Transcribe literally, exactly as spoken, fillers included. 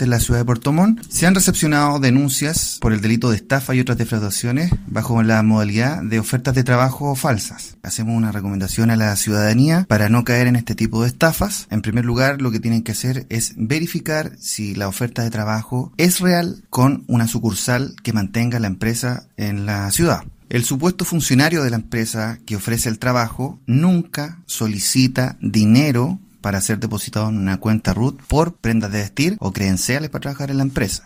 de la ciudad de Puerto Montt, se han recepcionado denuncias por el delito de estafa y otras defraudaciones bajo la modalidad de ofertas de trabajo falsas. Hacemos una recomendación a la ciudadanía para no caer en este tipo de estafas. En primer lugar, lo que tienen que hacer es verificar si la oferta de trabajo es real con una sucursal que mantenga la empresa en la ciudad. El supuesto funcionario de la empresa que ofrece el trabajo nunca solicita dinero para ser depositado en una cuenta R U T por prendas de vestir o credenciales para trabajar en la empresa.